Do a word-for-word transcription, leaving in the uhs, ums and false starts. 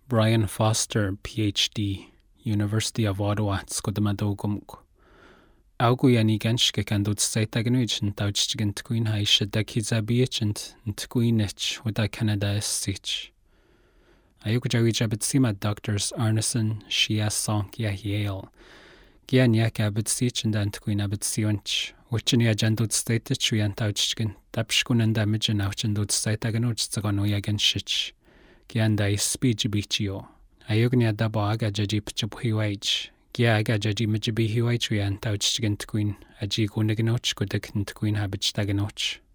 Brian Foster, PhD, University of Ottawa, Scodamadogumk. Augu yani genschke can do state aganuich and touchgent queen high should the kids a beach and queenich with a Canada is sich. Ayukajawi jabatsima doctors Arneson, Shia Sonk ya Yale. Gian yak abit sich and queen abit sionch, which in a gentle state the tree and touchgen, tapskun and damage and out and do state aganuch the gono again shich. Gian da speech bichio. Ayugnia dabo aga jaji pchuhiwage. Gia aga jaji mijibi hiwage and touchgen queen, a jigunignotch could the queen habit staganoch.